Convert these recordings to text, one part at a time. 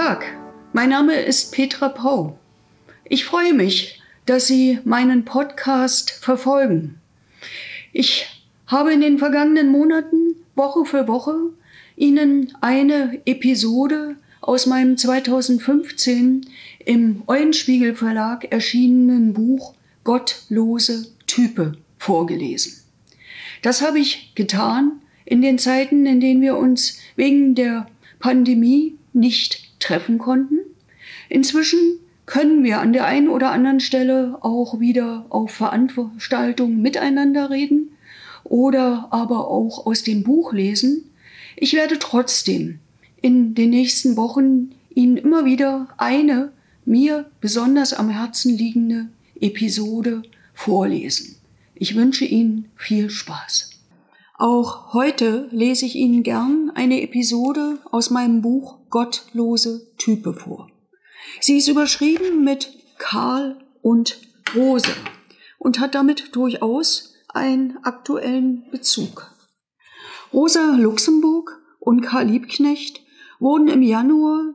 Tag, mein Name ist Petra Pau. Ich freue mich, dass Sie meinen Podcast verfolgen. Ich habe in den vergangenen Monaten, Woche für Woche, Ihnen eine Episode aus meinem 2015 im Eulenspiegel Verlag erschienenen Buch Gottlose Type vorgelesen. Das habe ich getan in den Zeiten, in denen wir uns wegen der Pandemie nicht treffen konnten. Inzwischen können wir an der einen oder anderen Stelle auch wieder auf Veranstaltungen miteinander reden oder aber auch aus dem Buch lesen. Ich werde trotzdem in den nächsten Wochen Ihnen immer wieder eine mir besonders am Herzen liegende Episode vorlesen. Ich wünsche Ihnen viel Spaß. Auch heute lese ich Ihnen gern eine Episode aus meinem Buch Gottlose Type vor. Sie ist überschrieben mit Karl und Rose und hat damit durchaus einen aktuellen Bezug. Rosa Luxemburg und Karl Liebknecht wurden im Januar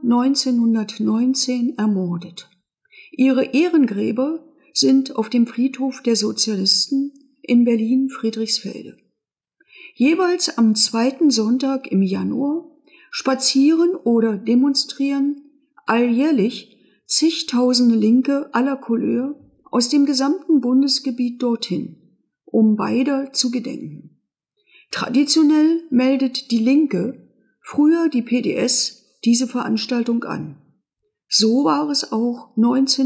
1919 ermordet. Ihre Ehrengräber sind auf dem Friedhof der Sozialisten in Berlin-Friedrichsfelde. Jeweils am zweiten Sonntag im Januar spazieren oder demonstrieren alljährlich zigtausende Linke aller Couleur aus dem gesamten Bundesgebiet dorthin, um beider zu gedenken. Traditionell meldet die Linke, früher die PDS, diese Veranstaltung an. So war es auch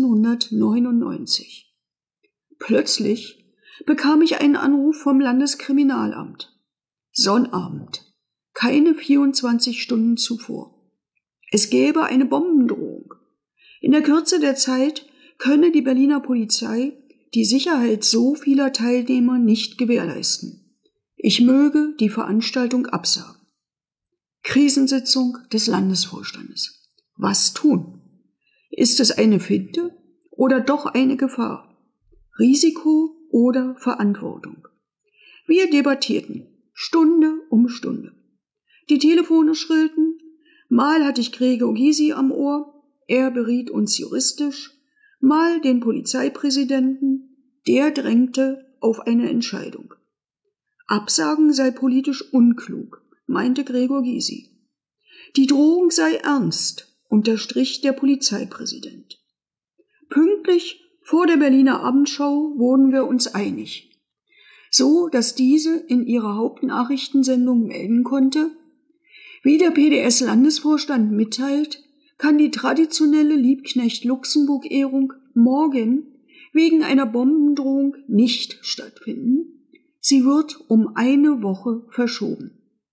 1999. Plötzlich bekam ich einen Anruf vom Landeskriminalamt. Sonnabend, keine 24 Stunden zuvor. Es gäbe eine Bombendrohung. In der Kürze der Zeit könne die Berliner Polizei die Sicherheit so vieler Teilnehmer nicht gewährleisten. Ich möge die Veranstaltung absagen. Krisensitzung des Landesvorstandes. Was tun? Ist es eine Finte oder doch eine Gefahr? Risiko oder Verantwortung? Wir debattierten, Stunde um Stunde. Die Telefone schrillten, mal hatte ich Gregor Gysi am Ohr, er beriet uns juristisch, mal den Polizeipräsidenten, der drängte auf eine Entscheidung. Absagen sei politisch unklug, meinte Gregor Gysi. Die Drohung sei ernst, unterstrich der Polizeipräsident. Pünktlich vor der Berliner Abendschau wurden wir uns einig, so dass diese in ihrer Hauptnachrichtensendung melden konnte: Wie der PDS-Landesvorstand mitteilt, kann die traditionelle Liebknecht-Luxemburg-Ehrung morgen wegen einer Bombendrohung nicht stattfinden. Sie wird um eine Woche verschoben.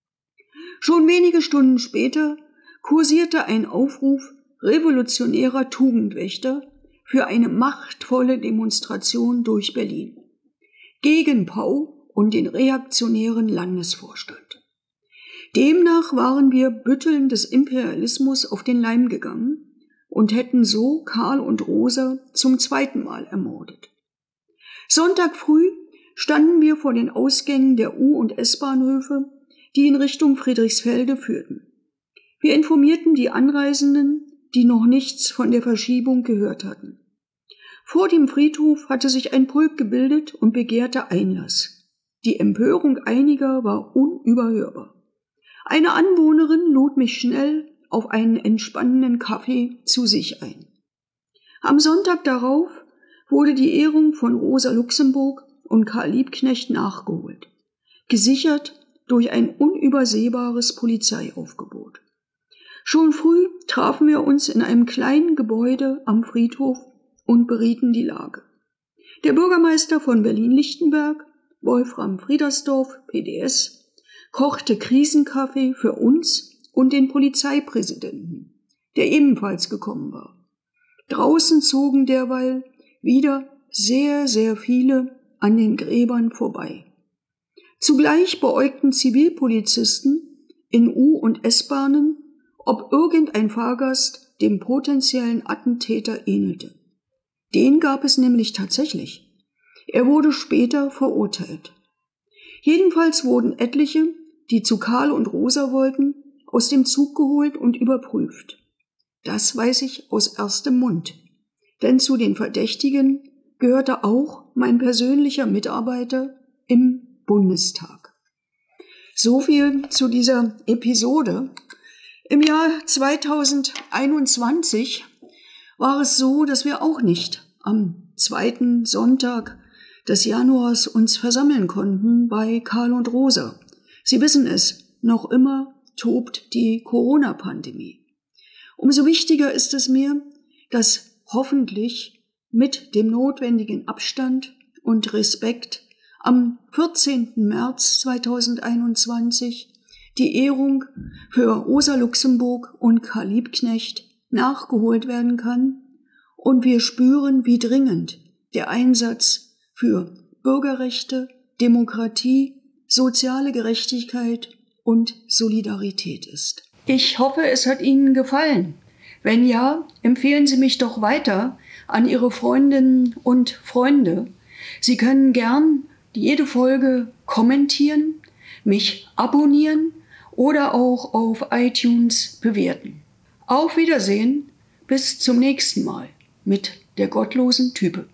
Schon wenige Stunden später kursierte ein Aufruf revolutionärer Tugendwächter für eine machtvolle Demonstration durch Berlin gegen Pau und den reaktionären Landesvorstand. Demnach waren wir Bütteln des Imperialismus auf den Leim gegangen und hätten so Karl und Rosa zum zweiten Mal ermordet. Sonntag früh standen wir vor den Ausgängen der U- und S-Bahnhöfe, die in Richtung Friedrichsfelde führten. Wir informierten die Anreisenden, die noch nichts von der Verschiebung gehört hatten. Vor dem Friedhof hatte sich ein Pulk gebildet und begehrte Einlass. Die Empörung einiger war unüberhörbar. Eine Anwohnerin lud mich schnell auf einen entspannenden Kaffee zu sich ein. Am Sonntag darauf wurde die Ehrung von Rosa Luxemburg und Karl Liebknecht nachgeholt, gesichert durch ein unübersehbares Polizeiaufgebot. Schon früh trafen wir uns in einem kleinen Gebäude am Friedhof und berieten die Lage. Der Bürgermeister von Berlin-Lichtenberg, Wolfram Friedersdorf, PDS, kochte Krisenkaffee für uns und den Polizeipräsidenten, der ebenfalls gekommen war. Draußen zogen derweil wieder sehr, sehr viele an den Gräbern vorbei. Zugleich beäugten Zivilpolizisten in U- und S-Bahnen, ob irgendein Fahrgast dem potenziellen Attentäter ähnelte. Den gab es nämlich tatsächlich. Er wurde später verurteilt. Jedenfalls wurden etliche, die zu Karl und Rosa wollten, aus dem Zug geholt und überprüft. Das weiß ich aus erstem Mund. Denn zu den Verdächtigen gehörte auch mein persönlicher Mitarbeiter im Bundestag. So viel zu dieser Episode. Im Jahr 2021 war es so, dass wir auch nicht am 2. Sonntag des Januars uns versammeln konnten bei Karl und Rosa. Sie wissen es, noch immer tobt die Corona-Pandemie. Umso wichtiger ist es mir, dass hoffentlich mit dem notwendigen Abstand und Respekt am 14. März 2021 die Ehrung für Rosa Luxemburg und Karl Liebknecht nachgeholt werden kann und wir spüren, wie dringend der Einsatz für Bürgerrechte, Demokratie, soziale Gerechtigkeit und Solidarität ist. Ich hoffe, es hat Ihnen gefallen. Wenn ja, empfehlen Sie mich doch weiter an Ihre Freundinnen und Freunde. Sie können gern jede Folge kommentieren, mich abonnieren oder auch auf iTunes bewerten. Auf Wiedersehen, bis zum nächsten Mal mit der gottlosen Type.